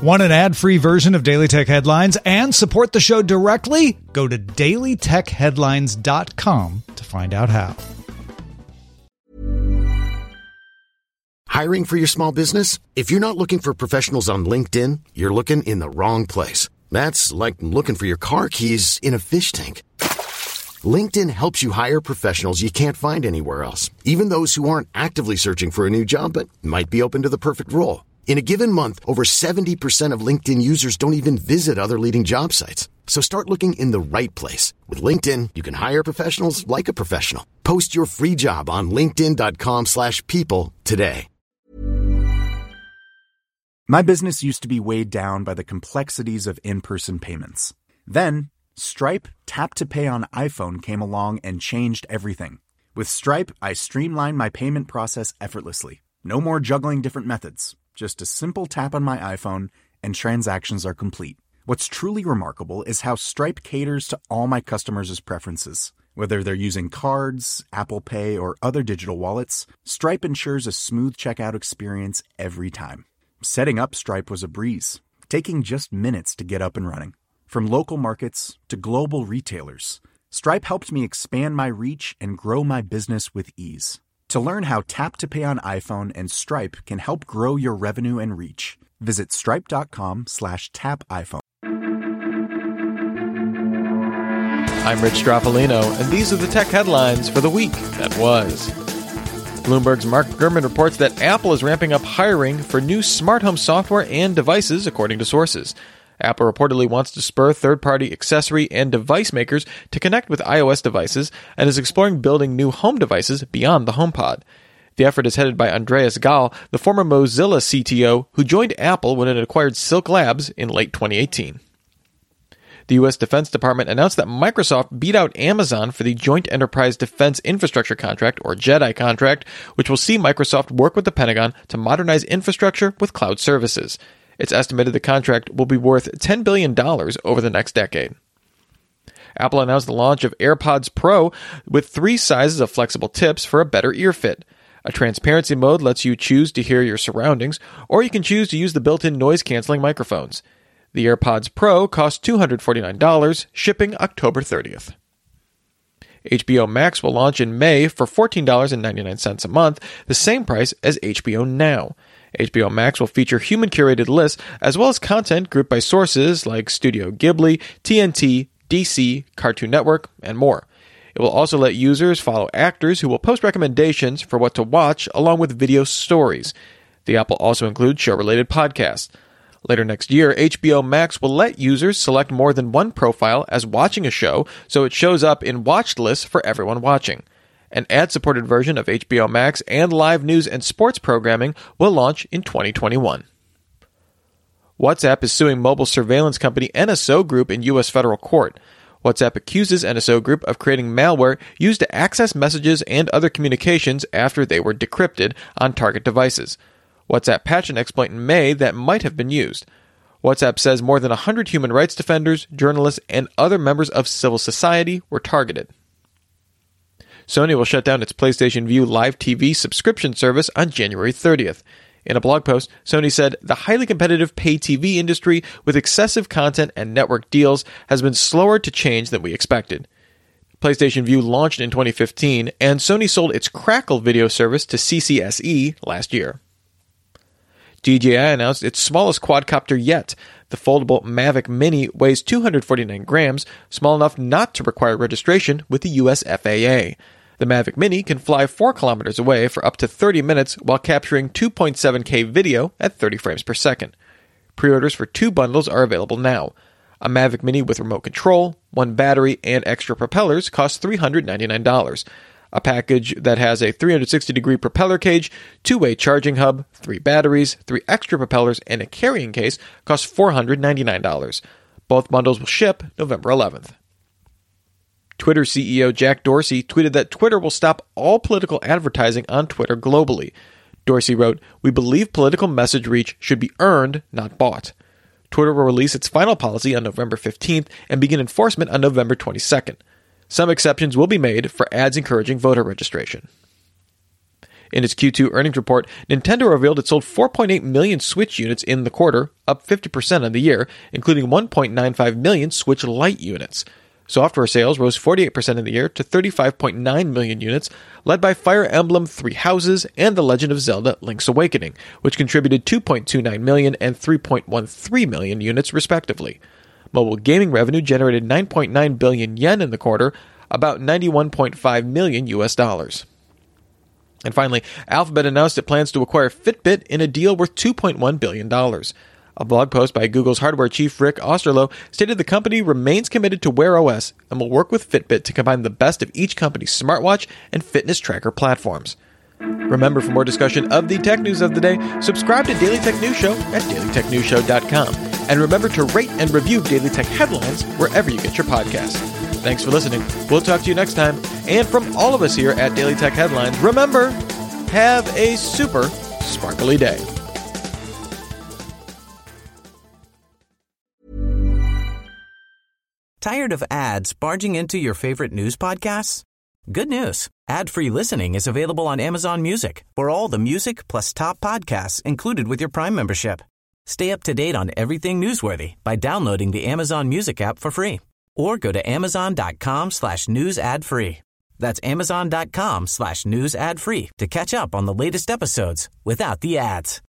Want an ad-free version of Daily Tech Headlines and support the show directly? Go to dailytechheadlines.com to find out how. Hiring for your small business? If you're not looking for professionals on LinkedIn, you're looking in the wrong place. That's like looking for your car keys in a fish tank. LinkedIn helps you hire professionals you can't find anywhere else, even those who aren't actively searching for a new job but might be open to the perfect role. In a given month, over 70% of LinkedIn users don't even visit other leading job sites. So start looking in the right place. With LinkedIn, you can hire professionals like a professional. Post your free job on linkedin.com/people today. My business used to be weighed down by the complexities of in-person payments. Then, Stripe Tap to Pay on iPhone came along and changed everything. With Stripe, I streamlined my payment process effortlessly. No more juggling different methods. Just a simple tap on my iPhone and transactions are complete. What's truly remarkable is how Stripe caters to all my customers' preferences. Whether they're using cards, Apple Pay, or other digital wallets, Stripe ensures a smooth checkout experience every time. Setting up Stripe was a breeze, taking just minutes to get up and running. From local markets to global retailers, Stripe helped me expand my reach and grow my business with ease. To learn how Tap to Pay on iPhone and Stripe can help grow your revenue and reach, visit stripe.com/tapiphone. I'm Rich Stroffolino, and these are the tech headlines for the week that was. Bloomberg's Mark Gurman reports that Apple is ramping up hiring for new smart home software and devices, according to sources. Apple reportedly wants to spur third-party accessory and device makers to connect with iOS devices and is exploring building new home devices beyond the HomePod. The effort is headed by Andreas Gall, the former Mozilla CTO who joined Apple when it acquired Silk Labs in late 2018. The U.S. Defense Department announced that Microsoft beat out Amazon for the Joint Enterprise Defense Infrastructure Contract, or JEDI contract, which will see Microsoft work with the Pentagon to modernize infrastructure with cloud services. It's estimated the contract will be worth $10 billion over the next decade. Apple announced the launch of AirPods Pro with 3 sizes of flexible tips for a better ear fit. A transparency mode lets you choose to hear your surroundings, or you can choose to use the built-in noise-canceling microphones. The AirPods Pro cost $249, shipping October 30th. HBO Max will launch in May for $14.99 a month, the same price as HBO Now. HBO Max will feature human-curated lists as well as content grouped by sources like Studio Ghibli, TNT, DC, Cartoon Network, and more. It will also let users follow actors who will post recommendations for what to watch along with video stories. The app will also include show-related podcasts. Later next year, HBO Max will let users select more than one profile as watching a show, so it shows up in watched lists for everyone watching. An ad-supported version of HBO Max and live news and sports programming will launch in 2021. WhatsApp is suing mobile surveillance company NSO Group in U.S. federal court. WhatsApp accuses NSO Group of creating malware used to access messages and other communications after they were decrypted on target devices. WhatsApp patched an exploit in May that might have been used. WhatsApp says more than 100 human rights defenders, journalists, and other members of civil society were targeted. Sony will shut down its PlayStation Vue live TV subscription service on January 30th. In a blog post, Sony said, "The highly competitive pay TV industry with excessive content and network deals has been slower to change than we expected." PlayStation Vue launched in 2015, and Sony sold its Crackle video service to CCSE last year. DJI announced its smallest quadcopter yet. The foldable Mavic Mini weighs 249 grams, small enough not to require registration with the US FAA. The Mavic Mini can fly 4 kilometers away for up to 30 minutes while capturing 2.7K video at 30 frames per second. Pre-orders for 2 bundles are available now. A Mavic Mini with remote control, 1 battery, and extra propellers costs $399. A package that has a 360-degree propeller cage, 2-way charging hub, 3 batteries, 3 extra propellers, and a carrying case costs $499. Both bundles will ship November 11th. Twitter CEO Jack Dorsey tweeted that Twitter will stop all political advertising on Twitter globally. Dorsey wrote, "We believe political message reach should be earned, not bought." Twitter will release its final policy on November 15th and begin enforcement on November 22nd. Some exceptions will be made for ads encouraging voter registration. In its Q2 earnings report, Nintendo revealed it sold 4.8 million Switch units in the quarter, up 50% on the year, including 1.95 million Switch Lite units. Software sales rose 48% in the year to 35.9 million units, led by Fire Emblem Three Houses and The Legend of Zelda Link's Awakening, which contributed 2.29 million and 3.13 million units respectively. Mobile gaming revenue generated 9.9 billion yen in the quarter, about $91.5 million US dollars. And finally, Alphabet announced it plans to acquire Fitbit in a deal worth $2.1 billion. A blog post by Google's hardware chief Rick Osterloh stated the company remains committed to Wear OS and will work with Fitbit to combine the best of each company's smartwatch and fitness tracker platforms. Remember, for more discussion of the tech news of the day, subscribe to Daily Tech News Show at dailytechnewsshow.com. And remember to rate and review Daily Tech Headlines wherever you get your podcasts. Thanks for listening. We'll talk to you next time. And from all of us here at Daily Tech Headlines, remember, have a super sparkly day. Tired of ads barging into your favorite news podcasts? Good news. Ad-free listening is available on Amazon Music for all the music plus top podcasts included with your Prime membership. Stay up to date on everything newsworthy by downloading the Amazon Music app for free or go to amazon.com/news ad free. That's amazon.com/news ad free to catch up on the latest episodes without the ads.